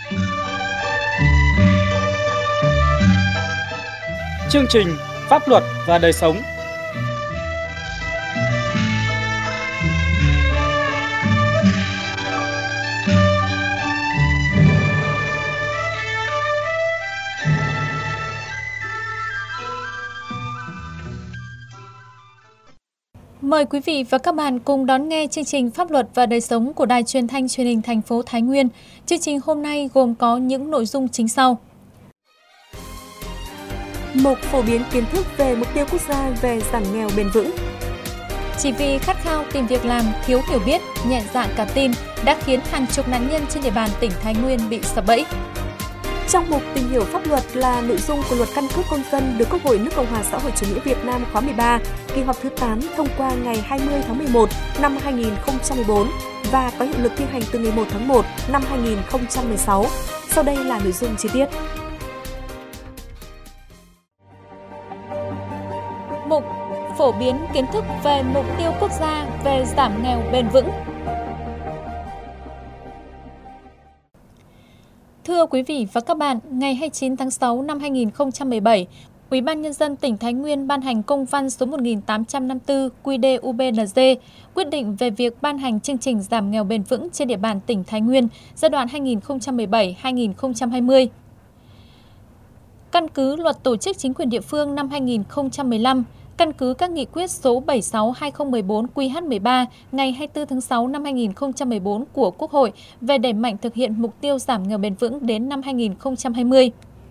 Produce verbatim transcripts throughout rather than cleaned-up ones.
Chương trình Pháp luật và đời sống. Mời quý vị và các bạn cùng đón nghe chương trình Pháp luật và đời sống của Đài Truyền thanh Truyền hình thành phố Thái Nguyên. Chương trình hôm nay gồm có những nội dung chính sau. Mục phổ biến kiến thức về mục tiêu quốc gia về giảm nghèo bền vững. Chỉ vì khát khao tìm việc làm, thiếu hiểu biết, nhẹ dạ cả tin đã khiến hàng chục nạn nhân trên địa bàn tỉnh Thái Nguyên bị sập bẫy. Trong mục tìm hiểu pháp luật là nội dung của luật căn cước công dân được Quốc hội nước Cộng hòa xã hội chủ nghĩa Việt Nam khóa mười ba, kỳ họp thứ tám thông qua ngày hai mươi tháng mười một năm hai nghìn không trăm mười bốn và có hiệu lực thi hành từ ngày một tháng một năm hai nghìn không trăm mười sáu. Sau đây là nội dung chi tiết. Mục phổ biến kiến thức về mục tiêu quốc gia về giảm nghèo bền vững. Thưa quý vị và các bạn, ngày hai mươi chín tháng sáu năm hai nghìn không trăm mười bảy, Ủy ban Nhân dân tỉnh Thái Nguyên ban hành công văn số một nghìn tám trăm năm mươi tư quy đê u bê en giê quyết định về việc ban hành chương trình giảm nghèo bền vững trên địa bàn tỉnh Thái Nguyên giai đoạn hai nghìn không trăm mười bảy đến hai nghìn không trăm hai mươi. Căn cứ Luật Tổ chức Chính quyền địa phương năm hai nghìn không trăm mười lăm, căn cứ các nghị quyết số bảy mươi sáu trên hai nghìn không trăm mười bốn quy hát mười ba ngày hai mươi tư tháng sáu năm hai nghìn không trăm mười bốn của Quốc hội về đẩy mạnh thực hiện mục tiêu giảm nghèo bền vững đến năm hai nghìn không trăm hai mươi.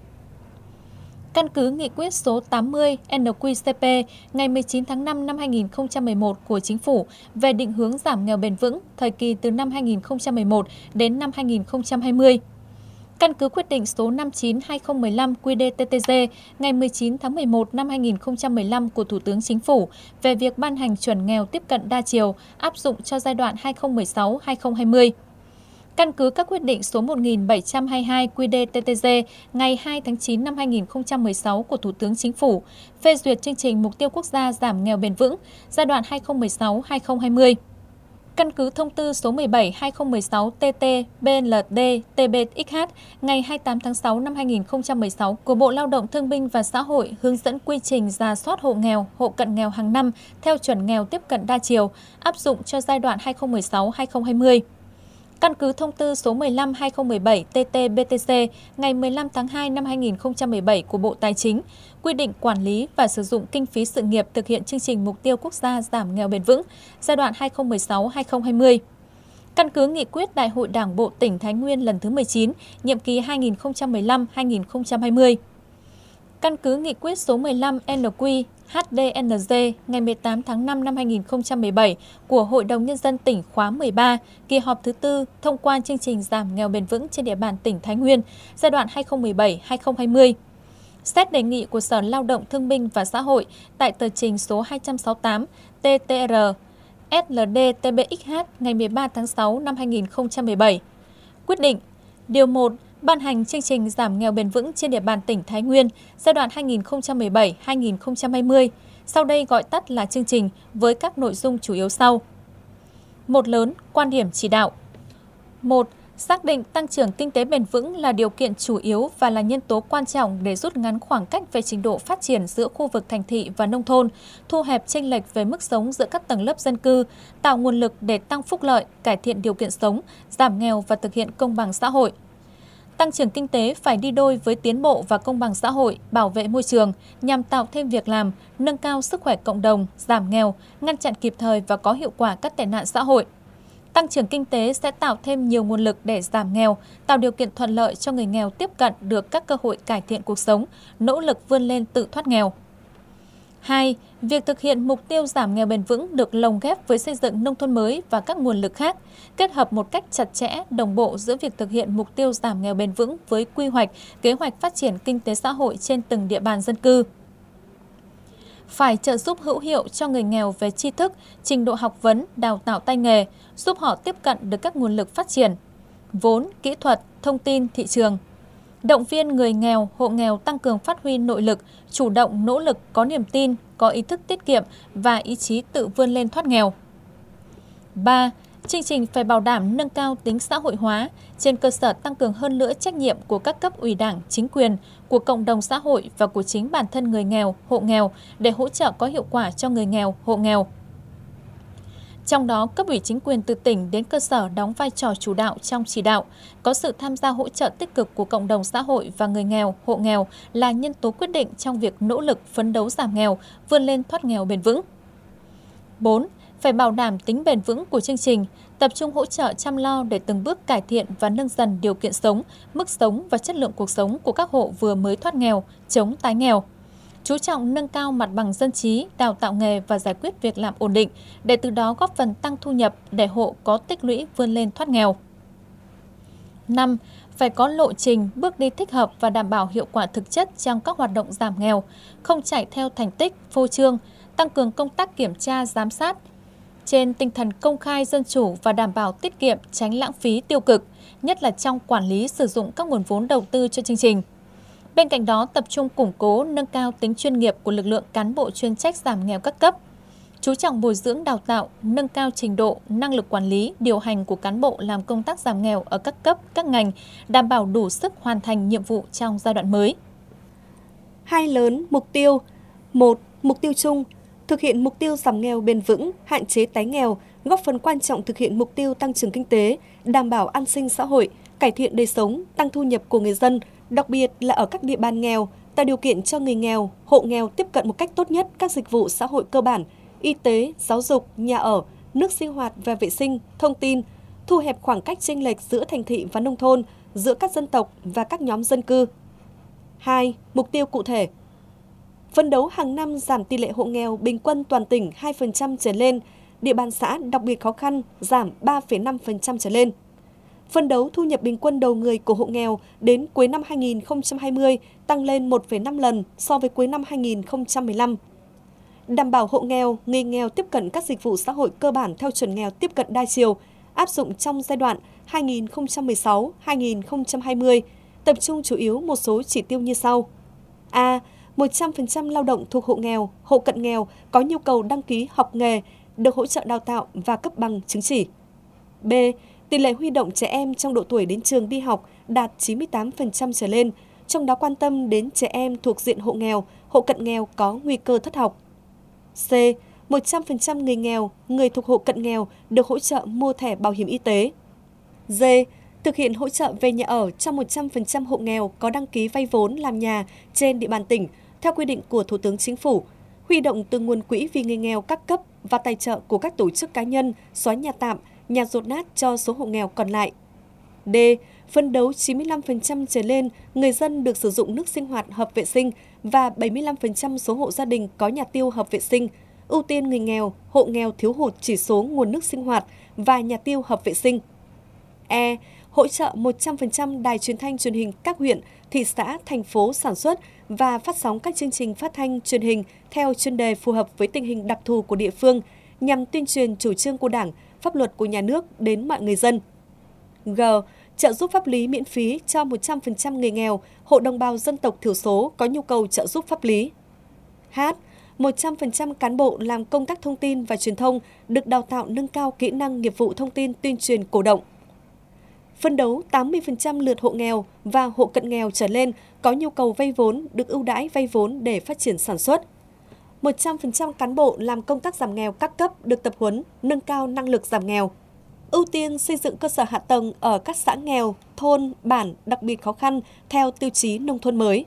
Căn cứ nghị quyết số tám mươi en quy cê pê ngày mười chín tháng năm năm hai nghìn không trăm mười một của Chính phủ về định hướng giảm nghèo bền vững thời kỳ từ năm hai nghìn không trăm mười một đến năm hai nghìn không trăm hai mươi. Căn cứ quyết định số năm mươi chín trên hai nghìn không trăm mười lăm quy đê tê tê giê ngày mười chín tháng mười một năm hai nghìn không trăm mười lăm của Thủ tướng Chính phủ về việc ban hành chuẩn nghèo tiếp cận đa chiều áp dụng cho giai đoạn hai nghìn không trăm mười sáu đến hai nghìn không trăm hai mươi. Căn cứ các quyết định số một nghìn bảy trăm hai mươi hai quy đê tê tê giê ngày hai tháng chín năm hai nghìn không trăm mười sáu của Thủ tướng Chính phủ phê duyệt chương trình mục tiêu quốc gia giảm nghèo bền vững giai đoạn hai nghìn không trăm mười sáu đến hai nghìn không trăm hai mươi. Căn cứ thông tư số mười bảy trên hai nghìn không trăm mười sáu T T B L D T B X H ngày hai mươi tám tháng sáu năm hai nghìn không trăm mười sáu của Bộ Lao động Thương binh và Xã hội hướng dẫn quy trình rà soát hộ nghèo, hộ cận nghèo hàng năm theo chuẩn nghèo tiếp cận đa chiều áp dụng cho giai đoạn hai nghìn không trăm mười sáu đến hai nghìn không trăm hai mươi. Căn cứ thông tư số mười lăm trên hai nghìn không trăm mười bảy T T B T C ngày mười lăm tháng hai năm hai nghìn không trăm mười bảy của Bộ Tài chính quy định quản lý và sử dụng kinh phí sự nghiệp thực hiện chương trình mục tiêu quốc gia giảm nghèo bền vững giai đoạn hai nghìn không trăm mười sáu đến hai nghìn không trăm hai mươi. Căn cứ nghị quyết Đại hội Đảng bộ tỉnh Thái Nguyên lần thứ mười chín, nhiệm kỳ hai nghìn không trăm mười lăm đến hai nghìn không trăm hai mươi. Căn cứ nghị quyết số mười lăm N Q H D N G ngày mười tám tháng năm năm hai nghìn không trăm mười bảy của Hội đồng Nhân dân tỉnh khóa mười ba, kỳ họp thứ tư thông qua chương trình giảm nghèo bền vững trên địa bàn tỉnh Thái Nguyên giai đoạn hai nghìn không trăm mười bảy đến hai nghìn không trăm hai mươi. Xét đề nghị của Sở Lao động Thương binh và Xã hội tại tờ trình số hai trăm sáu mươi tám T T R S L D T B X H ngày mười ba tháng sáu năm hai nghìn không trăm mười bảy. Quyết định Điều một. Ban hành chương trình giảm nghèo bền vững trên địa bàn tỉnh Thái Nguyên giai đoạn hai nghìn không trăm mười bảy đến hai nghìn không trăm hai mươi, sau đây gọi tắt là chương trình với các nội dung chủ yếu sau. Một lớn, quan điểm chỉ đạo. Một. Xác định tăng trưởng kinh tế bền vững là điều kiện chủ yếu và là nhân tố quan trọng để rút ngắn khoảng cách về trình độ phát triển giữa khu vực thành thị và nông thôn, thu hẹp chênh lệch về mức sống giữa các tầng lớp dân cư, tạo nguồn lực để tăng phúc lợi, cải thiện điều kiện sống, giảm nghèo và thực hiện công bằng xã hội. Tăng trưởng kinh tế phải đi đôi với tiến bộ và công bằng xã hội, bảo vệ môi trường nhằm tạo thêm việc làm, nâng cao sức khỏe cộng đồng, giảm nghèo, ngăn chặn kịp thời và có hiệu quả các tệ nạn xã hội. Tăng trưởng kinh tế sẽ tạo thêm nhiều nguồn lực để giảm nghèo, tạo điều kiện thuận lợi cho người nghèo tiếp cận được các cơ hội cải thiện cuộc sống, nỗ lực vươn lên tự thoát nghèo. Hai. Việc thực hiện mục tiêu giảm nghèo bền vững được lồng ghép với xây dựng nông thôn mới và các nguồn lực khác, kết hợp một cách chặt chẽ, đồng bộ giữa việc thực hiện mục tiêu giảm nghèo bền vững với quy hoạch, kế hoạch phát triển kinh tế xã hội trên từng địa bàn dân cư. Phải trợ giúp hữu hiệu cho người nghèo về tri thức, trình độ học vấn, đào tạo tay nghề, giúp họ tiếp cận được các nguồn lực phát triển, vốn, kỹ thuật, thông tin, thị trường. Động viên người nghèo, hộ nghèo tăng cường phát huy nội lực, chủ động nỗ lực, có niềm tin, có ý thức tiết kiệm và ý chí tự vươn lên thoát nghèo. ba. Chương trình phải bảo đảm nâng cao tính xã hội hóa, trên cơ sở tăng cường hơn nữa trách nhiệm của các cấp ủy Đảng, chính quyền, của cộng đồng xã hội và của chính bản thân người nghèo, hộ nghèo để hỗ trợ có hiệu quả cho người nghèo, hộ nghèo. Trong đó, cấp ủy chính quyền từ tỉnh đến cơ sở đóng vai trò chủ đạo trong chỉ đạo, có sự tham gia hỗ trợ tích cực của cộng đồng xã hội và người nghèo, hộ nghèo là nhân tố quyết định trong việc nỗ lực phấn đấu giảm nghèo, vươn lên thoát nghèo bền vững. bốn. Phải bảo đảm tính bền vững của chương trình, tập trung hỗ trợ chăm lo để từng bước cải thiện và nâng dần điều kiện sống, mức sống và chất lượng cuộc sống của các hộ vừa mới thoát nghèo, chống tái nghèo. Chú trọng nâng cao mặt bằng dân trí, đào tạo nghề và giải quyết việc làm ổn định, để từ đó góp phần tăng thu nhập để hộ có tích lũy vươn lên thoát nghèo. năm. Phải có lộ trình, bước đi thích hợp và đảm bảo hiệu quả thực chất trong các hoạt động giảm nghèo, không chạy theo thành tích, phô trương, tăng cường công tác kiểm tra, giám sát, trên tinh thần công khai dân chủ và đảm bảo tiết kiệm, tránh lãng phí tiêu cực, nhất là trong quản lý sử dụng các nguồn vốn đầu tư cho chương trình. Bên cạnh đó, tập trung củng cố, nâng cao tính chuyên nghiệp của lực lượng cán bộ chuyên trách giảm nghèo các cấp, chú trọng bồi dưỡng đào tạo, nâng cao trình độ, năng lực quản lý, điều hành của cán bộ làm công tác giảm nghèo ở các cấp, các ngành, đảm bảo đủ sức hoàn thành nhiệm vụ trong giai đoạn mới. Hai lớn mục tiêu. một. Mục tiêu chung. Thực hiện mục tiêu giảm nghèo bền vững, hạn chế tái nghèo, góp phần quan trọng thực hiện mục tiêu tăng trưởng kinh tế, đảm bảo an sinh xã hội, cải thiện đời sống, tăng thu nhập của người dân, đặc biệt là ở các địa bàn nghèo, tạo điều kiện cho người nghèo, hộ nghèo tiếp cận một cách tốt nhất các dịch vụ xã hội cơ bản, y tế, giáo dục, nhà ở, nước sinh hoạt và vệ sinh, thông tin, thu hẹp khoảng cách chênh lệch giữa thành thị và nông thôn, giữa các dân tộc và các nhóm dân cư. hai. Mục tiêu cụ thể. Phấn đấu hàng năm giảm tỷ lệ hộ nghèo bình quân toàn tỉnh hai phần trăm trở lên, địa bàn xã đặc biệt khó khăn giảm ba phẩy năm phần trăm trở lên. Phấn đấu thu nhập bình quân đầu người của hộ nghèo đến cuối năm hai nghìn không trăm hai mươi tăng lên một phẩy năm lần so với cuối năm hai nghìn không trăm mười lăm. Đảm bảo hộ nghèo, người nghèo tiếp cận các dịch vụ xã hội cơ bản theo chuẩn nghèo tiếp cận đa chiều, áp dụng trong giai đoạn hai nghìn không trăm mười sáu đến hai nghìn không trăm hai mươi, tập trung chủ yếu một số chỉ tiêu như sau. A. một trăm phần trăm lao động thuộc hộ nghèo, hộ cận nghèo có nhu cầu đăng ký học nghề, được hỗ trợ đào tạo và cấp bằng chứng chỉ. B. Tỷ lệ huy động trẻ em trong độ tuổi đến trường đi học đạt chín mươi tám phần trăm trở lên, trong đó quan tâm đến trẻ em thuộc diện hộ nghèo, hộ cận nghèo có nguy cơ thất học. C. một trăm phần trăm người nghèo, người thuộc hộ cận nghèo được hỗ trợ mua thẻ bảo hiểm y tế. D. Thực hiện hỗ trợ về nhà ở cho một trăm phần trăm hộ nghèo có đăng ký vay vốn làm nhà trên địa bàn tỉnh, theo quy định của Thủ tướng Chính phủ, huy động từ nguồn quỹ vì người nghèo các cấp và tài trợ của các tổ chức cá nhân xóa nhà tạm, nhà dột nát cho số hộ nghèo còn lại. D. Phấn đấu chín mươi lăm phần trăm trở lên người dân được sử dụng nước sinh hoạt hợp vệ sinh và bảy mươi lăm phần trăm số hộ gia đình có nhà tiêu hợp vệ sinh, ưu tiên người nghèo, hộ nghèo thiếu hụt chỉ số nguồn nước sinh hoạt và nhà tiêu hợp vệ sinh. E. Hỗ trợ một trăm phần trăm đài truyền thanh truyền hình các huyện, thị xã, thành phố sản xuất và phát sóng các chương trình phát thanh truyền hình theo chuyên đề phù hợp với tình hình đặc thù của địa phương nhằm tuyên truyền chủ trương của Đảng, pháp luật của nhà nước đến mọi người dân. G. Trợ giúp pháp lý miễn phí cho một trăm phần trăm người nghèo, hộ đồng bào dân tộc thiểu số có nhu cầu trợ giúp pháp lý. H. một trăm phần trăm cán bộ làm công tác thông tin và truyền thông được đào tạo nâng cao kỹ năng nghiệp vụ thông tin tuyên truyền cổ động. Phấn đấu tám mươi phần trăm lượt hộ nghèo và hộ cận nghèo trở lên có nhu cầu vay vốn được ưu đãi vay vốn để phát triển sản xuất. một trăm phần trăm cán bộ làm công tác giảm nghèo các cấp được tập huấn, nâng cao năng lực giảm nghèo. Ưu tiên xây dựng cơ sở hạ tầng ở các xã nghèo, thôn, bản đặc biệt khó khăn theo tiêu chí nông thôn mới.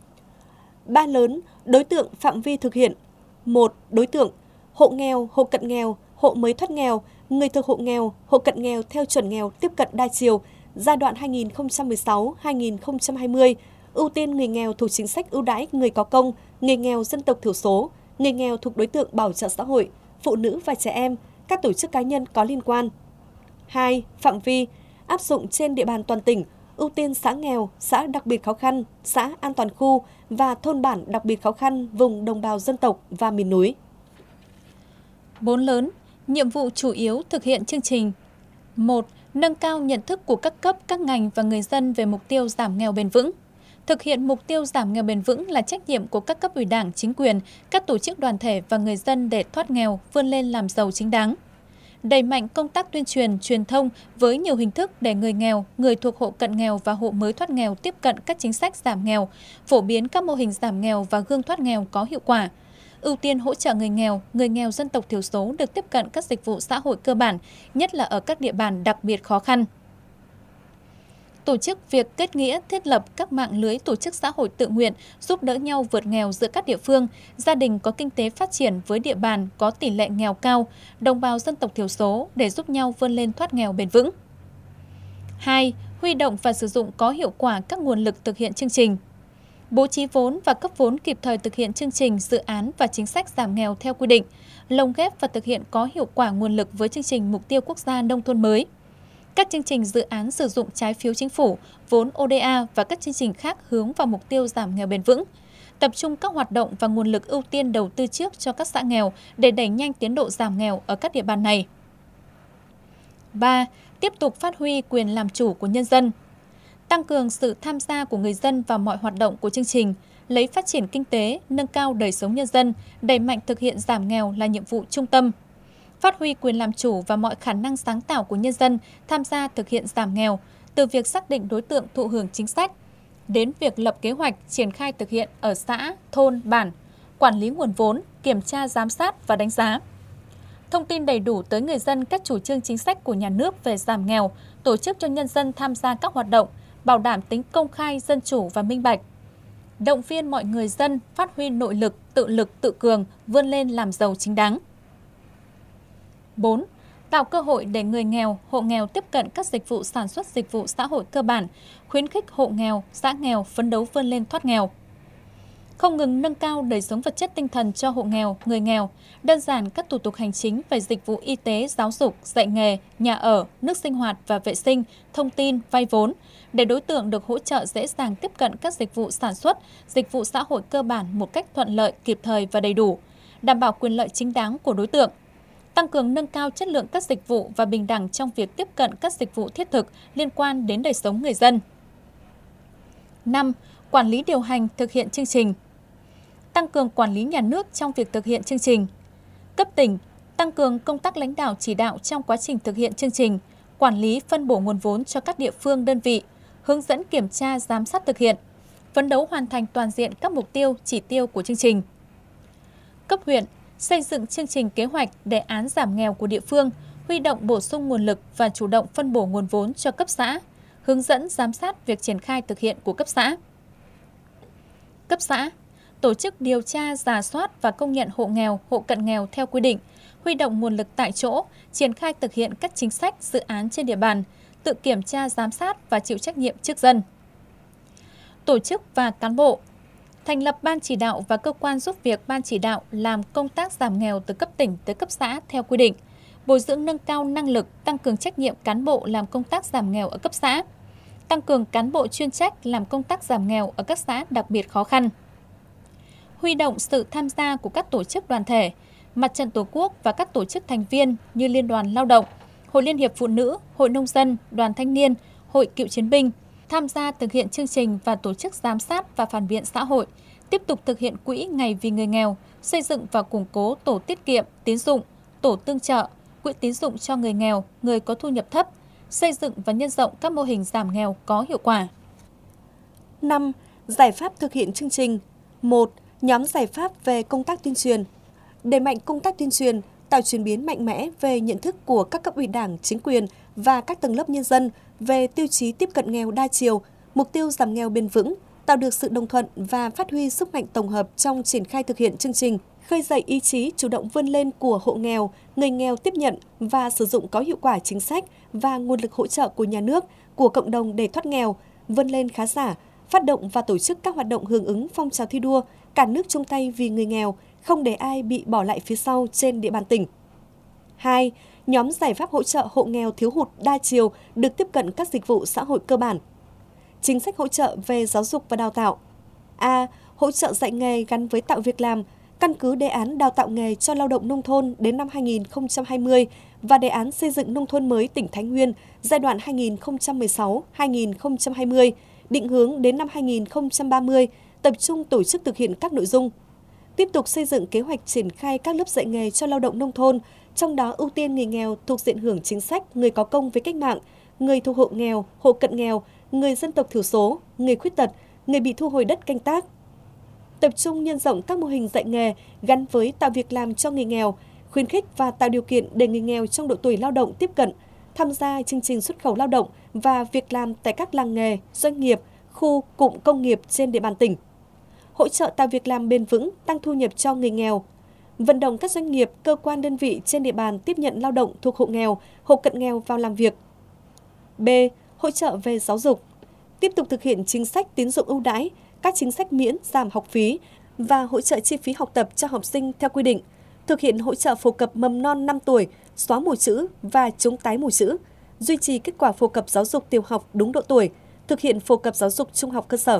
Ba lớn, đối tượng phạm vi thực hiện. một. Đối tượng hộ nghèo, hộ cận nghèo, hộ mới thoát nghèo, người thuộc hộ nghèo, hộ cận nghèo theo chuẩn nghèo tiếp cận đa chiều, giai đoạn hai nghìn không trăm mười sáu đến hai nghìn không trăm hai mươi, ưu tiên người nghèo thuộc chính sách ưu đãi người có công, người nghèo dân tộc thiểu số, người nghèo thuộc đối tượng bảo trợ xã hội, phụ nữ và trẻ em, các tổ chức cá nhân có liên quan. hai. Phạm vi áp dụng trên địa bàn toàn tỉnh, ưu tiên xã nghèo, xã đặc biệt khó khăn, xã an toàn khu và thôn bản đặc biệt khó khăn vùng đồng bào dân tộc và miền núi. Bốn lớn, nhiệm vụ chủ yếu thực hiện chương trình. một. Nâng cao nhận thức của các cấp, các ngành và người dân về mục tiêu giảm nghèo bền vững. Thực hiện mục tiêu giảm nghèo bền vững là trách nhiệm của các cấp ủy Đảng, chính quyền, các tổ chức đoàn thể và người dân để thoát nghèo, vươn lên làm giàu chính đáng. đẩy mạnh công tác tuyên truyền, truyền thông với nhiều hình thức để người nghèo, người thuộc hộ cận nghèo và hộ mới thoát nghèo tiếp cận các chính sách giảm nghèo, phổ biến các mô hình giảm nghèo và gương thoát nghèo có hiệu quả. Ưu tiên hỗ trợ người nghèo, người nghèo dân tộc thiểu số được tiếp cận các dịch vụ xã hội cơ bản, nhất là ở các địa bàn đặc biệt khó khăn. Tổ chức việc kết nghĩa thiết lập các mạng lưới tổ chức xã hội tự nguyện giúp đỡ nhau vượt nghèo giữa các địa phương, gia đình có kinh tế phát triển với địa bàn có tỷ lệ nghèo cao, đồng bào dân tộc thiểu số để giúp nhau vươn lên thoát nghèo bền vững. hai. Huy động và sử dụng có hiệu quả các nguồn lực thực hiện chương trình. Bố trí vốn và cấp vốn kịp thời thực hiện chương trình, dự án và chính sách giảm nghèo theo quy định, lồng ghép và thực hiện có hiệu quả nguồn lực với chương trình Mục tiêu Quốc gia Nông thôn mới. Các chương trình dự án sử dụng trái phiếu chính phủ, vốn ô đê a và các chương trình khác hướng vào mục tiêu giảm nghèo bền vững. Tập trung các hoạt động và nguồn lực ưu tiên đầu tư trước cho các xã nghèo để đẩy nhanh tiến độ giảm nghèo ở các địa bàn này. ba. Tiếp tục phát huy quyền làm chủ của nhân dân. Tăng cường sự tham gia của người dân vào mọi hoạt động của chương trình, lấy phát triển kinh tế, nâng cao đời sống nhân dân, đẩy mạnh thực hiện giảm nghèo là nhiệm vụ trung tâm. Phát huy quyền làm chủ và mọi khả năng sáng tạo của nhân dân tham gia thực hiện giảm nghèo, từ việc xác định đối tượng thụ hưởng chính sách, đến việc lập kế hoạch triển khai thực hiện ở xã, thôn, bản, quản lý nguồn vốn, kiểm tra, giám sát và đánh giá. Thông tin đầy đủ tới người dân các chủ trương chính sách của nhà nước về giảm nghèo, tổ chức cho nhân dân tham gia các hoạt động, bảo đảm tính công khai, dân chủ và minh bạch. Động viên mọi người dân phát huy nội lực, tự lực, tự cường, vươn lên làm giàu chính đáng. bốn. Tạo cơ hội để người nghèo, hộ nghèo tiếp cận các dịch vụ sản xuất dịch vụ xã hội cơ bản, khuyến khích hộ nghèo, xã nghèo phấn đấu vươn lên thoát nghèo. Không ngừng nâng cao đời sống vật chất tinh thần cho hộ nghèo, người nghèo, đơn giản các thủ tục hành chính về dịch vụ y tế, giáo dục, dạy nghề, nhà ở, nước sinh hoạt và vệ sinh, thông tin, vay vốn, để đối tượng được hỗ trợ dễ dàng tiếp cận các dịch vụ sản xuất, dịch vụ xã hội cơ bản một cách thuận lợi, kịp thời và đầy đủ, đảm bảo quyền lợi chính đáng của đối tượng. Tăng cường nâng cao chất lượng các dịch vụ và bình đẳng trong việc tiếp cận các dịch vụ thiết thực liên quan đến đời sống người dân. năm. Quản lý điều hành thực hiện chương trình. Tăng cường quản lý nhà nước trong việc thực hiện chương trình. Cấp tỉnh, tăng cường công tác lãnh đạo chỉ đạo trong quá trình thực hiện chương trình, quản lý phân bổ nguồn vốn cho các địa phương đơn vị, hướng dẫn kiểm tra giám sát thực hiện, phấn đấu hoàn thành toàn diện các mục tiêu, chỉ tiêu của chương trình. Cấp huyện, xây dựng chương trình kế hoạch, đề án giảm nghèo của địa phương, huy động bổ sung nguồn lực và chủ động phân bổ nguồn vốn cho cấp xã, hướng dẫn giám sát việc triển khai thực hiện của cấp xã. Cấp xã, tổ chức điều tra, rà soát và công nhận hộ nghèo, hộ cận nghèo theo quy định, huy động nguồn lực tại chỗ, triển khai thực hiện các chính sách, dự án trên địa bàn, tự kiểm tra, giám sát và chịu trách nhiệm trước dân. Tổ chức và cán bộ, thành lập ban chỉ đạo và cơ quan giúp việc ban chỉ đạo làm công tác giảm nghèo từ cấp tỉnh tới cấp xã theo quy định, bồi dưỡng nâng cao năng lực, tăng cường trách nhiệm cán bộ làm công tác giảm nghèo ở cấp xã, tăng cường cán bộ chuyên trách làm công tác giảm nghèo ở các xã đặc biệt khó khăn. Huy động sự tham gia của các tổ chức đoàn thể, Mặt trận Tổ quốc và các tổ chức thành viên như Liên đoàn Lao động, Hội Liên hiệp Phụ nữ, Hội Nông dân, Đoàn Thanh niên, Hội Cựu chiến binh, tham gia thực hiện chương trình và tổ chức giám sát và phản biện xã hội, tiếp tục thực hiện quỹ Ngày vì người nghèo, xây dựng và củng cố tổ tiết kiệm, tín dụng, tổ tương trợ, quỹ tín dụng cho người nghèo, người có thu nhập thấp, xây dựng và nhân rộng các mô hình giảm nghèo có hiệu quả. năm. Giải pháp thực hiện chương trình. một. Nhóm giải pháp về công tác tuyên truyền. Đẩy mạnh công tác tuyên truyền, tạo chuyển biến mạnh mẽ về nhận thức của các cấp ủy Đảng, chính quyền và các tầng lớp nhân dân về tiêu chí tiếp cận nghèo đa chiều, mục tiêu giảm nghèo bền vững, tạo được sự đồng thuận và phát huy sức mạnh tổng hợp trong triển khai thực hiện chương trình, khơi dậy ý chí chủ động vươn lên của hộ nghèo, người nghèo tiếp nhận và sử dụng có hiệu quả chính sách và nguồn lực hỗ trợ của nhà nước, của cộng đồng để thoát nghèo, vươn lên khá giả, phát động và tổ chức các hoạt động hưởng ứng phong trào thi đua, cả nước chung tay vì người nghèo, không để ai bị bỏ lại phía sau trên địa bàn tỉnh. hai. Nhóm giải pháp hỗ trợ hộ nghèo thiếu hụt đa chiều được tiếp cận các dịch vụ xã hội cơ bản. Chính sách hỗ trợ về giáo dục và đào tạo. A. Hỗ trợ dạy nghề gắn với tạo việc làm, căn cứ đề án đào tạo nghề cho lao động nông thôn đến năm hai nghìn không trăm hai mươi và đề án xây dựng nông thôn mới tỉnh Thái Nguyên giai đoạn hai nghìn không trăm mười sáu đến hai nghìn không trăm hai mươi, định hướng đến năm hai nghìn không trăm ba mươi, tập trung tổ chức thực hiện các nội dung Tiếp tục xây dựng kế hoạch triển khai các lớp dạy nghề cho lao động nông thôn, trong đó ưu tiên người nghèo thuộc diện hưởng chính sách, người có công với cách mạng, người thuộc hộ nghèo, hộ cận nghèo, người dân tộc thiểu số, người khuyết tật, người bị thu hồi đất canh tác. Tập trung nhân rộng các mô hình dạy nghề gắn với tạo việc làm cho người nghèo, khuyến khích và tạo điều kiện để người nghèo trong độ tuổi lao động tiếp cận, tham gia chương trình xuất khẩu lao động và việc làm tại các làng nghề, doanh nghiệp, khu cụm công nghiệp trên địa bàn tỉnh. Hỗ trợ tạo việc làm bền vững, tăng thu nhập cho người nghèo. Vận động các doanh nghiệp, cơ quan đơn vị trên địa bàn tiếp nhận lao động thuộc hộ nghèo, hộ cận nghèo vào làm việc. B. Hỗ trợ về giáo dục. Tiếp tục thực hiện chính sách tín dụng ưu đãi, các chính sách miễn, giảm học phí và hỗ trợ chi phí học tập cho học sinh theo quy định. Thực hiện hỗ trợ phổ cập mầm non năm tuổi, xóa mù chữ và chống tái mù chữ. Duy trì kết quả phổ cập giáo dục tiểu học đúng độ tuổi. Thực hiện phổ cập giáo dục trung học cơ sở.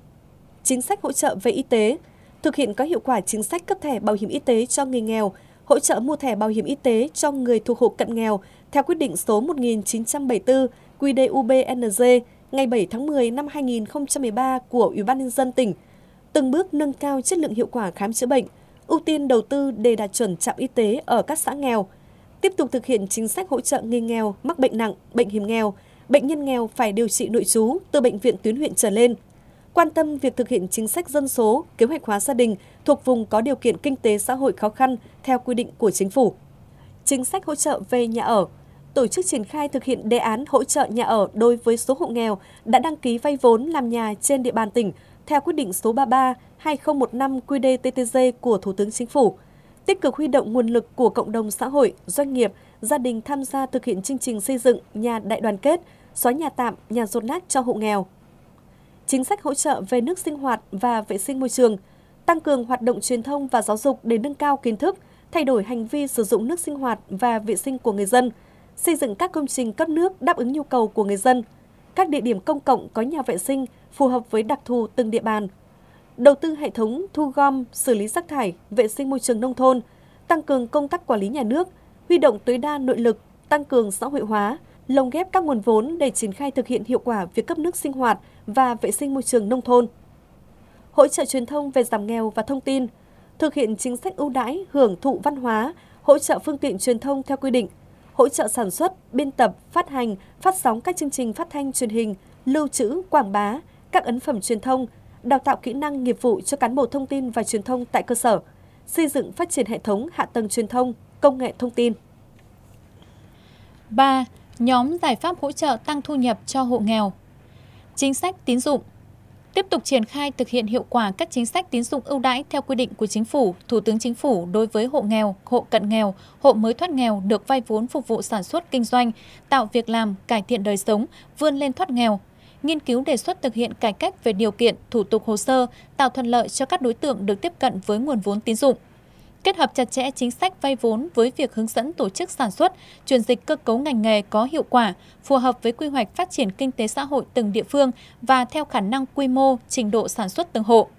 Chính sách hỗ trợ về y tế. Thực hiện có hiệu quả chính sách cấp thẻ bảo hiểm y tế cho người nghèo, hỗ trợ mua thẻ bảo hiểm y tế cho người thuộc hộ cận nghèo theo quyết định số một nghìn chín trăm bảy mươi tư quy đê u bê en giê ngày bảy tháng mười năm hai nghìn không trăm mười ba của Ủy ban Nhân dân tỉnh. Từng bước nâng cao chất lượng hiệu quả khám chữa bệnh, ưu tiên đầu tư để đạt chuẩn trạm y tế ở các xã nghèo. Tiếp tục thực hiện chính sách hỗ trợ người nghèo mắc bệnh nặng, bệnh hiểm nghèo, bệnh nhân nghèo phải điều trị nội trú từ bệnh viện tuyến huyện trở lên. Quan tâm việc thực hiện chính sách dân số, kế hoạch hóa gia đình thuộc vùng có điều kiện kinh tế xã hội khó khăn theo quy định của Chính phủ. Chính sách hỗ trợ về nhà ở. Tổ chức triển khai thực hiện đề án hỗ trợ nhà ở đối với số hộ nghèo đã đăng ký vay vốn làm nhà trên địa bàn tỉnh theo quyết định số ba mươi ba trên hai nghìn không trăm mười lăm quy đê tê tê giê của Thủ tướng Chính phủ. Tích cực huy động nguồn lực của cộng đồng xã hội, doanh nghiệp, gia đình tham gia thực hiện chương trình xây dựng nhà đại đoàn kết, xóa nhà tạm, nhà dột nát cho hộ nghèo. Chính sách hỗ trợ về nước sinh hoạt và vệ sinh môi trường, tăng cường hoạt động truyền thông và giáo dục để nâng cao kiến thức, thay đổi hành vi sử dụng nước sinh hoạt và vệ sinh của người dân, xây dựng các công trình cấp nước đáp ứng nhu cầu của người dân, các địa điểm công cộng có nhà vệ sinh phù hợp với đặc thù từng địa bàn, đầu tư hệ thống thu gom, xử lý rác thải, vệ sinh môi trường nông thôn, tăng cường công tác quản lý nhà nước, huy động tối đa nội lực, tăng cường xã hội hóa, lồng ghép các nguồn vốn để triển khai thực hiện hiệu quả việc cấp nước sinh hoạt và vệ sinh môi trường nông thôn. Hỗ trợ truyền thông về giảm nghèo và thông tin, thực hiện chính sách ưu đãi hưởng thụ văn hóa, hỗ trợ phương tiện truyền thông theo quy định, hỗ trợ sản xuất, biên tập, phát hành, phát sóng các chương trình phát thanh truyền hình, lưu trữ, quảng bá, các ấn phẩm truyền thông, đào tạo kỹ năng nghiệp vụ cho cán bộ thông tin và truyền thông tại cơ sở, xây dựng phát triển hệ thống hạ tầng truyền thông, công nghệ thông tin. ba. Nhóm giải pháp hỗ trợ tăng thu nhập cho hộ nghèo. Chính sách tín dụng. Tiếp tục triển khai thực hiện hiệu quả các chính sách tín dụng ưu đãi theo quy định của Chính phủ, Thủ tướng Chính phủ đối với hộ nghèo, hộ cận nghèo, hộ mới thoát nghèo được vay vốn phục vụ sản xuất kinh doanh, tạo việc làm, cải thiện đời sống, vươn lên thoát nghèo. Nghiên cứu đề xuất thực hiện cải cách về điều kiện, thủ tục hồ sơ, tạo thuận lợi cho các đối tượng được tiếp cận với nguồn vốn tín dụng. Kết hợp chặt chẽ chính sách vay vốn với việc hướng dẫn tổ chức sản xuất, chuyển dịch cơ cấu ngành nghề có hiệu quả, phù hợp với quy hoạch phát triển kinh tế xã hội từng địa phương và theo khả năng quy mô, trình độ sản xuất từng hộ.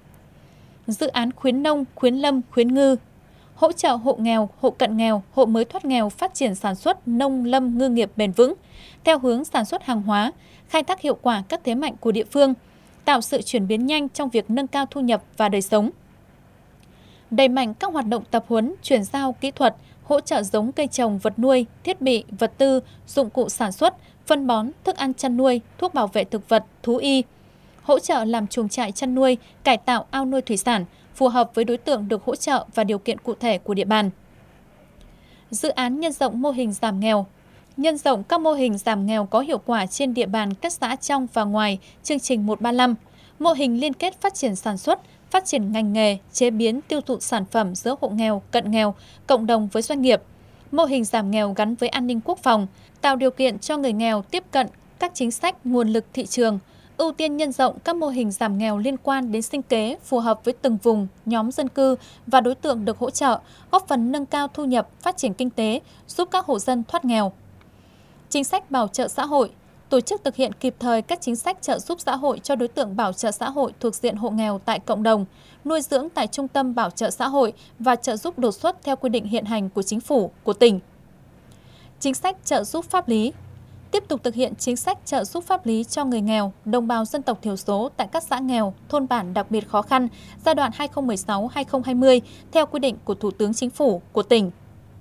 Dự án khuyến nông, khuyến lâm, khuyến ngư. Hỗ trợ hộ nghèo, hộ cận nghèo, hộ mới thoát nghèo phát triển sản xuất nông lâm ngư nghiệp bền vững, theo hướng sản xuất hàng hóa, khai thác hiệu quả các thế mạnh của địa phương, tạo sự chuyển biến nhanh trong việc nâng cao thu nhập và đời sống. Đẩy mạnh các hoạt động tập huấn, chuyển giao kỹ thuật, hỗ trợ giống cây trồng, vật nuôi, thiết bị, vật tư, dụng cụ sản xuất, phân bón, thức ăn chăn nuôi, thuốc bảo vệ thực vật, thú y. Hỗ trợ làm chuồng trại chăn nuôi, cải tạo ao nuôi thủy sản, phù hợp với đối tượng được hỗ trợ và điều kiện cụ thể của địa bàn. Dự án nhân rộng mô hình giảm nghèo. Nhân rộng các mô hình giảm nghèo có hiệu quả trên địa bàn các xã trong và ngoài chương trình một ba năm, mô hình liên kết phát triển sản xuất, phát triển ngành nghề, chế biến, tiêu thụ sản phẩm giữa hộ nghèo, cận nghèo, cộng đồng với doanh nghiệp, mô hình giảm nghèo gắn với an ninh quốc phòng, tạo điều kiện cho người nghèo tiếp cận các chính sách nguồn lực thị trường, ưu tiên nhân rộng các mô hình giảm nghèo liên quan đến sinh kế phù hợp với từng vùng, nhóm dân cư và đối tượng được hỗ trợ, góp phần nâng cao thu nhập, phát triển kinh tế, giúp các hộ dân thoát nghèo. Chính sách bảo trợ xã hội. Tổ chức thực hiện kịp thời các chính sách trợ giúp xã hội cho đối tượng bảo trợ xã hội thuộc diện hộ nghèo tại cộng đồng, nuôi dưỡng tại trung tâm bảo trợ xã hội và trợ giúp đột xuất theo quy định hiện hành của Chính phủ, của tỉnh. Chính sách trợ giúp pháp lý. tiếp tục thực hiện chính sách trợ giúp pháp lý cho người nghèo, đồng bào dân tộc thiểu số tại các xã nghèo, thôn bản đặc biệt khó khăn giai đoạn hai nghìn không trăm mười sáu đến hai nghìn không trăm hai mươi theo quy định của Thủ tướng Chính phủ của tỉnh.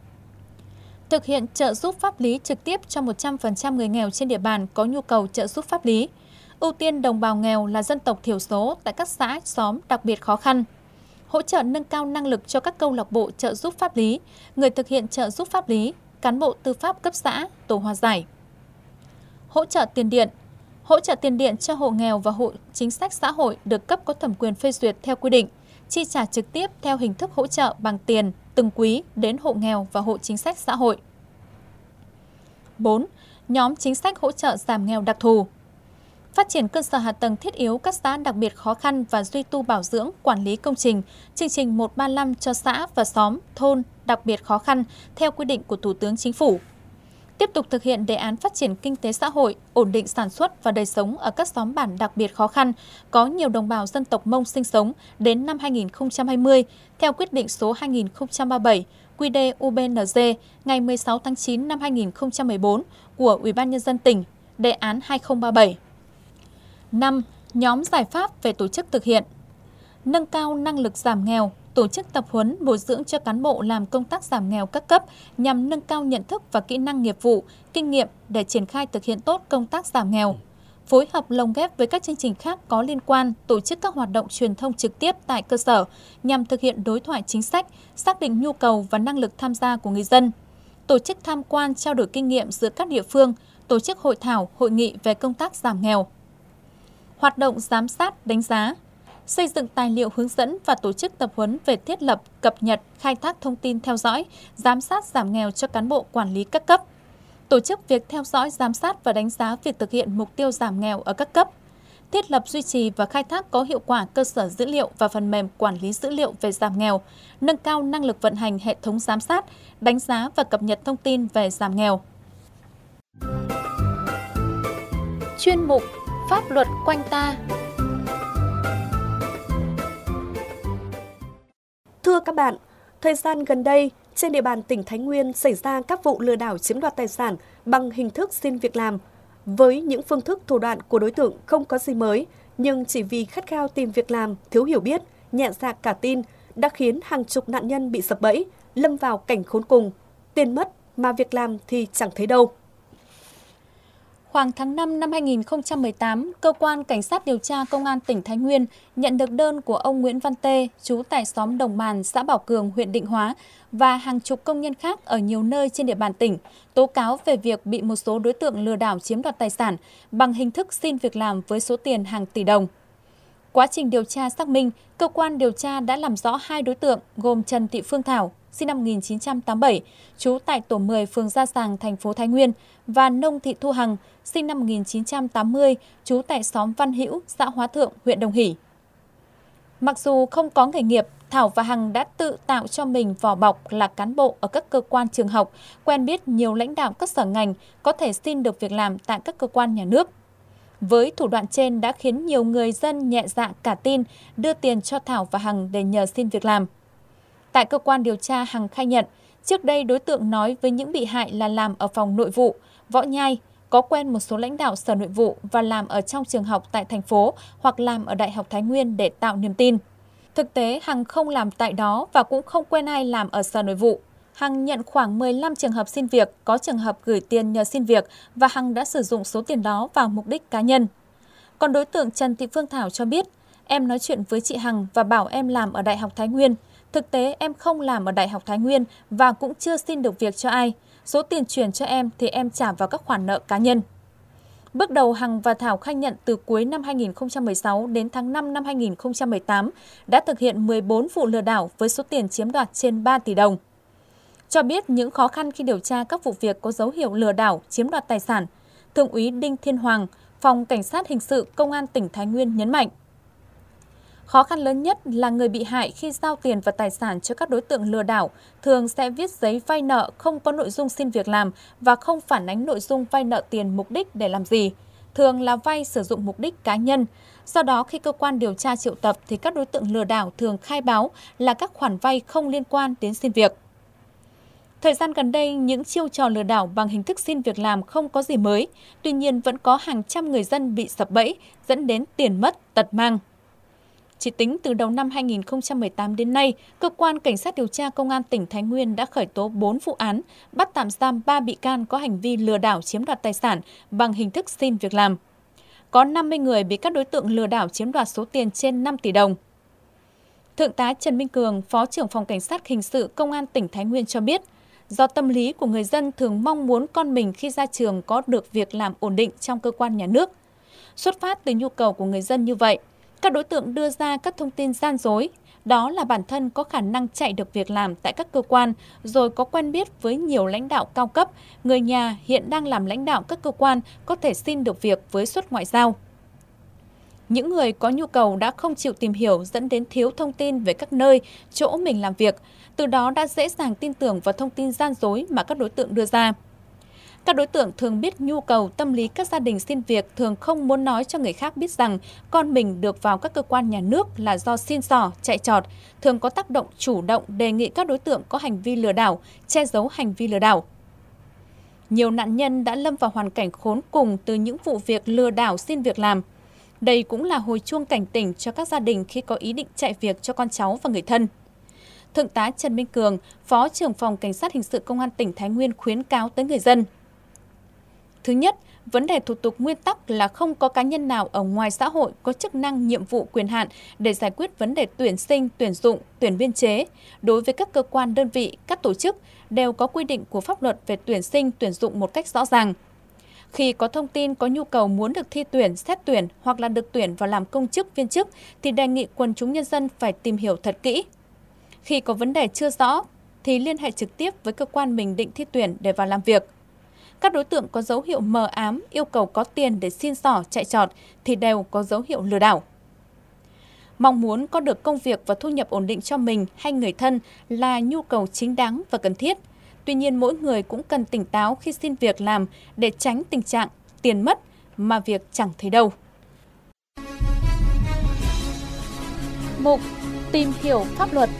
Thực hiện trợ giúp pháp lý trực tiếp cho một trăm phần trăm người nghèo trên địa bàn có nhu cầu trợ giúp pháp lý. Ưu tiên đồng bào nghèo là dân tộc thiểu số tại các xã, xóm đặc biệt khó khăn. Hỗ trợ nâng cao năng lực cho các câu lạc bộ trợ giúp pháp lý, người thực hiện trợ giúp pháp lý, cán bộ tư pháp cấp xã, tổ hòa giải. Hỗ trợ tiền điện. Hỗ trợ tiền điện cho hộ nghèo và hộ chính sách xã hội được cấp có thẩm quyền phê duyệt theo quy định, chi trả trực tiếp theo hình thức hỗ trợ bằng tiền từng quý đến hộ nghèo và hộ chính sách xã hội. bốn. Nhóm chính sách hỗ trợ giảm nghèo đặc thù. Phát triển cơ sở hạ tầng thiết yếu các xã đặc biệt khó khăn và duy tu bảo dưỡng, quản lý công trình, chương trình một ba năm cho xã và xóm, thôn đặc biệt khó khăn theo quy định của Thủ tướng Chính phủ. Tiếp tục thực hiện đề án phát triển kinh tế xã hội, ổn định sản xuất và đời sống ở các xóm bản đặc biệt khó khăn, có nhiều đồng bào dân tộc Mông sinh sống đến năm hai nghìn không trăm hai mươi theo quyết định số hai nghìn không trăm ba mươi bảy quy đê u bê en giê ngày mười sáu tháng chín năm hai nghìn không trăm mười bốn của Ủy ban Nhân dân tỉnh, đề án hai nghìn không trăm ba mươi bảy. năm. Nhóm giải pháp về tổ chức thực hiện. Nâng cao năng lực giảm nghèo, tổ chức tập huấn, bồi dưỡng cho cán bộ làm công tác giảm nghèo các cấp nhằm nâng cao nhận thức và kỹ năng nghiệp vụ, kinh nghiệm để triển khai thực hiện tốt công tác giảm nghèo. Phối hợp lồng ghép với các chương trình khác có liên quan, tổ chức các hoạt động truyền thông trực tiếp tại cơ sở nhằm thực hiện đối thoại chính sách, xác định nhu cầu và năng lực tham gia của người dân. Tổ chức tham quan, trao đổi kinh nghiệm giữa các địa phương, tổ chức hội thảo, hội nghị về công tác giảm nghèo. Hoạt động giám sát, đánh giá. Xây dựng tài liệu hướng dẫn và tổ chức tập huấn về thiết lập, cập nhật, khai thác thông tin theo dõi, giám sát giảm nghèo cho cán bộ quản lý các cấp. Tổ chức việc theo dõi, giám sát và đánh giá việc thực hiện mục tiêu giảm nghèo ở các cấp. Thiết lập, duy trì và khai thác có hiệu quả cơ sở dữ liệu và phần mềm quản lý dữ liệu về giảm nghèo, nâng cao năng lực vận hành hệ thống giám sát, đánh giá và cập nhật thông tin về giảm nghèo. Chuyên mục Pháp luật quanh ta. Thưa các bạn, thời gian gần đây, trên địa bàn tỉnh Thái Nguyên xảy ra các vụ lừa đảo chiếm đoạt tài sản bằng hình thức xin việc làm. Với những phương thức thủ đoạn của đối tượng không có gì mới, nhưng chỉ vì khát khao tìm việc làm, thiếu hiểu biết, nhẹ dạ cả tin, đã khiến hàng chục nạn nhân bị sập bẫy, lâm vào cảnh khốn cùng. Tiền mất mà việc làm thì chẳng thấy đâu. Khoảng tháng năm năm hai nghìn không trăm mười tám, Cơ quan Cảnh sát điều tra Công an tỉnh Thái Nguyên nhận được đơn của ông Nguyễn Văn Tê, trú tại xóm Đồng Màn, xã Bảo Cường, huyện Định Hóa và hàng chục công nhân khác ở nhiều nơi trên địa bàn tỉnh tố cáo về việc bị một số đối tượng lừa đảo chiếm đoạt tài sản bằng hình thức xin việc làm với số tiền hàng tỷ đồng. Quá trình điều tra xác minh, cơ quan điều tra đã làm rõ hai đối tượng gồm Trần Thị Phương Thảo, sinh năm một nghìn chín trăm tám mươi bảy, trú tại tổ mười phường Gia Sàng, thành phố Thái Nguyên và Nông Thị Thu Hằng, sinh năm một nghìn chín trăm tám mươi, trú tại xóm Văn Hữu, xã Hóa Thượng, huyện Đồng Hỷ. Mặc dù không có nghề nghiệp, Thảo và Hằng đã tự tạo cho mình vỏ bọc là cán bộ ở các cơ quan trường học, quen biết nhiều lãnh đạo các sở ngành, có thể xin được việc làm tại các cơ quan nhà nước. Với thủ đoạn trên đã khiến nhiều người dân nhẹ dạ cả tin đưa tiền cho Thảo và Hằng để nhờ xin việc làm. Tại cơ quan điều tra, Hằng khai nhận, trước đây đối tượng nói với những bị hại là làm ở phòng nội vụ, Võ Nhai, có quen một số lãnh đạo sở nội vụ và làm ở trong trường học tại thành phố hoặc làm ở Đại học Thái Nguyên để tạo niềm tin. Thực tế, Hằng không làm tại đó và cũng không quen ai làm ở sở nội vụ. Hằng nhận khoảng mười lăm trường hợp xin việc, có trường hợp gửi tiền nhờ xin việc và Hằng đã sử dụng số tiền đó vào mục đích cá nhân. Còn đối tượng Trần Thị Phương Thảo cho biết, em nói chuyện với chị Hằng và bảo em làm ở Đại học Thái Nguyên. Thực tế em không làm ở Đại học Thái Nguyên và cũng chưa xin được việc cho ai. Số tiền chuyển cho em thì em trả vào các khoản nợ cá nhân. Bước đầu, Hằng và Thảo khai nhận từ cuối năm hai nghìn không trăm mười sáu đến tháng năm năm hai nghìn không trăm mười tám đã thực hiện mười bốn vụ lừa đảo với số tiền chiếm đoạt trên ba tỷ đồng. Cho biết những khó khăn khi điều tra các vụ việc có dấu hiệu lừa đảo, chiếm đoạt tài sản, Thượng úy Đinh Thiên Hoàng, Phòng Cảnh sát Hình sự Công an tỉnh Thái Nguyên nhấn mạnh. Khó khăn lớn nhất là người bị hại khi giao tiền và tài sản cho các đối tượng lừa đảo thường sẽ viết giấy vay nợ không có nội dung xin việc làm và không phản ánh nội dung vay nợ tiền mục đích để làm gì. Thường là vay sử dụng mục đích cá nhân. Do đó, khi cơ quan điều tra triệu tập thì các đối tượng lừa đảo thường khai báo là các khoản vay không liên quan đến xin việc. Thời gian gần đây, những chiêu trò lừa đảo bằng hình thức xin việc làm không có gì mới, tuy nhiên vẫn có hàng trăm người dân bị sập bẫy, dẫn đến tiền mất, tật mang. Chỉ tính từ đầu năm hai nghìn không trăm mười tám đến nay, Cơ quan Cảnh sát điều tra Công an tỉnh Thái Nguyên đã khởi tố bốn vụ án, bắt tạm giam ba bị can có hành vi lừa đảo chiếm đoạt tài sản bằng hình thức xin việc làm. Có năm mươi người bị các đối tượng lừa đảo chiếm đoạt số tiền trên năm tỷ đồng. Thượng tá Trần Minh Cường, Phó trưởng phòng Cảnh sát Hình sự Công an tỉnh Thái Nguyên cho biết, do tâm lý của người dân thường mong muốn con mình khi ra trường có được việc làm ổn định trong cơ quan nhà nước. Xuất phát từ nhu cầu của người dân như vậy, các đối tượng đưa ra các thông tin gian dối, đó là bản thân có khả năng chạy được việc làm tại các cơ quan, rồi có quen biết với nhiều lãnh đạo cao cấp, người nhà hiện đang làm lãnh đạo các cơ quan có thể xin được việc với suất ngoại giao. Những người có nhu cầu đã không chịu tìm hiểu dẫn đến thiếu thông tin về các nơi, chỗ mình làm việc, từ đó đã dễ dàng tin tưởng vào thông tin gian dối mà các đối tượng đưa ra. Các đối tượng thường biết nhu cầu tâm lý các gia đình xin việc thường không muốn nói cho người khác biết rằng con mình được vào các cơ quan nhà nước là do xin xỏ, chạy trọt, thường có tác động chủ động đề nghị các đối tượng có hành vi lừa đảo, che giấu hành vi lừa đảo. Nhiều nạn nhân đã lâm vào hoàn cảnh khốn cùng từ những vụ việc lừa đảo xin việc làm. Đây cũng là hồi chuông cảnh tỉnh cho các gia đình khi có ý định chạy việc cho con cháu và người thân. Thượng tá Trần Minh Cường, Phó trưởng phòng Cảnh sát Hình sự Công an tỉnh Thái Nguyên khuyến cáo tới người dân. Thứ nhất, vấn đề thủ tục nguyên tắc là không có cá nhân nào ở ngoài xã hội có chức năng, nhiệm vụ, quyền hạn để giải quyết vấn đề tuyển sinh, tuyển dụng, tuyển biên chế. Đối với các cơ quan, đơn vị, các tổ chức đều có quy định của pháp luật về tuyển sinh, tuyển dụng một cách rõ ràng. Khi có thông tin có nhu cầu muốn được thi tuyển, xét tuyển hoặc là được tuyển vào làm công chức, viên chức thì đề nghị quần chúng nhân dân phải tìm hiểu thật kỹ. Khi có vấn đề chưa rõ thì liên hệ trực tiếp với cơ quan mình định thi tuyển để vào làm việc. Các đối tượng có dấu hiệu mờ ám, yêu cầu có tiền để xin xỏ, chạy trọt thì đều có dấu hiệu lừa đảo. Mong muốn có được công việc và thu nhập ổn định cho mình hay người thân là nhu cầu chính đáng và cần thiết. Tuy nhiên, mỗi người cũng cần tỉnh táo khi xin việc làm để tránh tình trạng tiền mất mà việc chẳng thấy đâu. Mục Tìm hiểu pháp luật.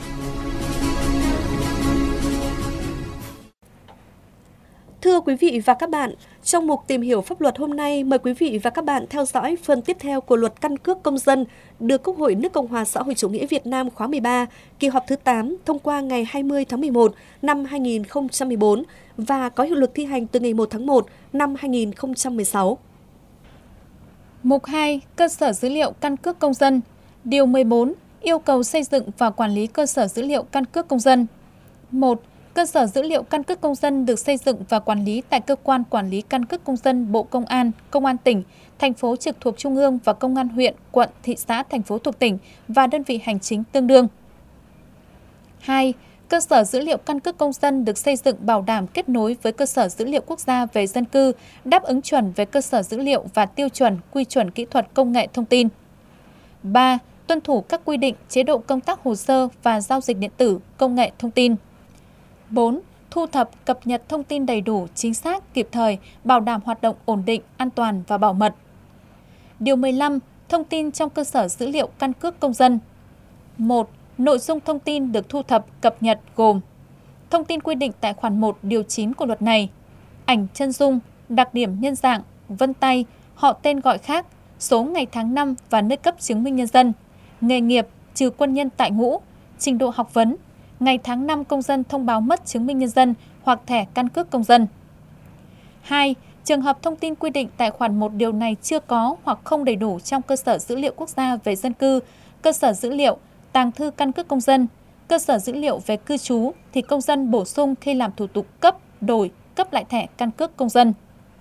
Thưa quý vị và các bạn, trong mục Tìm hiểu pháp luật hôm nay, mời quý vị và các bạn theo dõi phần tiếp theo của Luật Căn cước Công dân được Quốc hội nước Cộng hòa xã hội chủ nghĩa Việt Nam khóa mười ba, kỳ họp thứ tám thông qua ngày hai mươi tháng mười một năm hai nghìn không trăm mười bốn và có hiệu lực thi hành từ ngày một tháng một năm hai nghìn không trăm mười sáu. Mục hai. Cơ sở dữ liệu căn cước công dân. Điều mười bốn. Yêu cầu xây dựng và quản lý cơ sở dữ liệu căn cước công dân. một. Cơ sở dữ liệu căn cước công dân được xây dựng và quản lý tại Cơ quan Quản lý Căn cước Công dân Bộ Công an, Công an tỉnh, thành phố trực thuộc Trung ương và Công an huyện, quận, thị xã, thành phố thuộc tỉnh và đơn vị hành chính tương đương. hai. Cơ sở dữ liệu căn cước công dân được xây dựng bảo đảm kết nối với cơ sở dữ liệu quốc gia về dân cư, đáp ứng chuẩn về cơ sở dữ liệu và tiêu chuẩn, quy chuẩn kỹ thuật công nghệ thông tin. ba. Tuân thủ các quy định, chế độ công tác hồ sơ và giao dịch điện tử, công nghệ thông tin. bốn. Thu thập, cập nhật thông tin đầy đủ, chính xác, kịp thời, bảo đảm hoạt động ổn định, an toàn và bảo mật. Điều mười lăm. Thông tin trong cơ sở dữ liệu căn cước công dân. một. Nội dung thông tin được thu thập, cập nhật gồm thông tin quy định tại khoản một điều chín của luật này, ảnh chân dung, đặc điểm nhân dạng, vân tay, họ tên gọi khác, số ngày tháng năm và nơi cấp chứng minh nhân dân, nghề nghiệp trừ quân nhân tại ngũ, trình độ học vấn, ngày tháng năm công dân thông báo mất chứng minh nhân dân hoặc thẻ căn cước công dân. hai. Trường hợp thông tin quy định tại khoản một điều này chưa có hoặc không đầy đủ trong cơ sở dữ liệu quốc gia về dân cư, cơ sở dữ liệu, tàng thư căn cước công dân, cơ sở dữ liệu về cư trú thì công dân bổ sung khi làm thủ tục cấp, đổi, cấp lại thẻ căn cước công dân.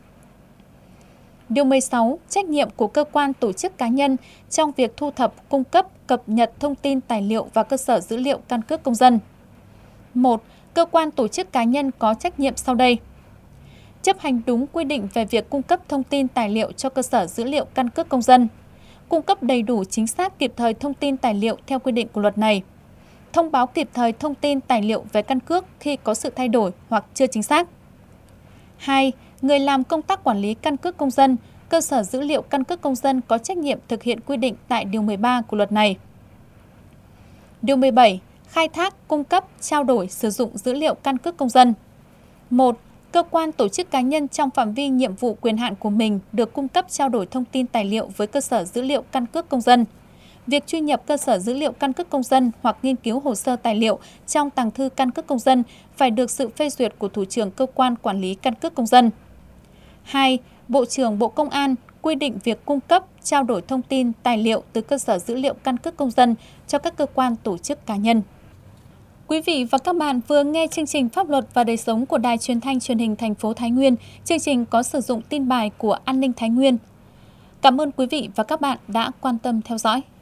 Điều mười sáu. Trách nhiệm của cơ quan, tổ chức, cá nhân trong việc thu thập, cung cấp, cập nhật thông tin tài liệu vào cơ sở dữ liệu căn cước công dân. một. Cơ quan, tổ chức, cá nhân có trách nhiệm sau đây. Chấp hành đúng quy định về việc cung cấp thông tin tài liệu cho cơ sở dữ liệu căn cước công dân. Cung cấp đầy đủ, chính xác, kịp thời thông tin tài liệu theo quy định của luật này. Thông báo kịp thời thông tin tài liệu về căn cước khi có sự thay đổi hoặc chưa chính xác. hai. Người làm công tác quản lý căn cước công dân, cơ sở dữ liệu căn cước công dân có trách nhiệm thực hiện quy định tại điều mười ba của luật này. Điều mười bảy. Khai thác, cung cấp, trao đổi, sử dụng dữ liệu căn cước công dân. một. Cơ quan tổ chức cá nhân trong phạm vi nhiệm vụ quyền hạn của mình được cung cấp trao đổi thông tin tài liệu với cơ sở dữ liệu căn cước công dân. Việc truy nhập cơ sở dữ liệu căn cước công dân hoặc nghiên cứu hồ sơ tài liệu trong tàng thư căn cước công dân phải được sự phê duyệt của thủ trưởng cơ quan quản lý căn cước công dân. hai. Bộ trưởng Bộ Công an quy định việc cung cấp, trao đổi thông tin, tài liệu từ cơ sở dữ liệu căn cước công dân cho các cơ quan tổ chức cá nhân. Quý vị và các bạn vừa nghe chương trình Pháp luật và đời sống của Đài Truyền thanh Truyền hình thành phố Thái Nguyên. Chương trình có sử dụng tin bài của An ninh Thái Nguyên. Cảm ơn quý vị và các bạn đã quan tâm theo dõi.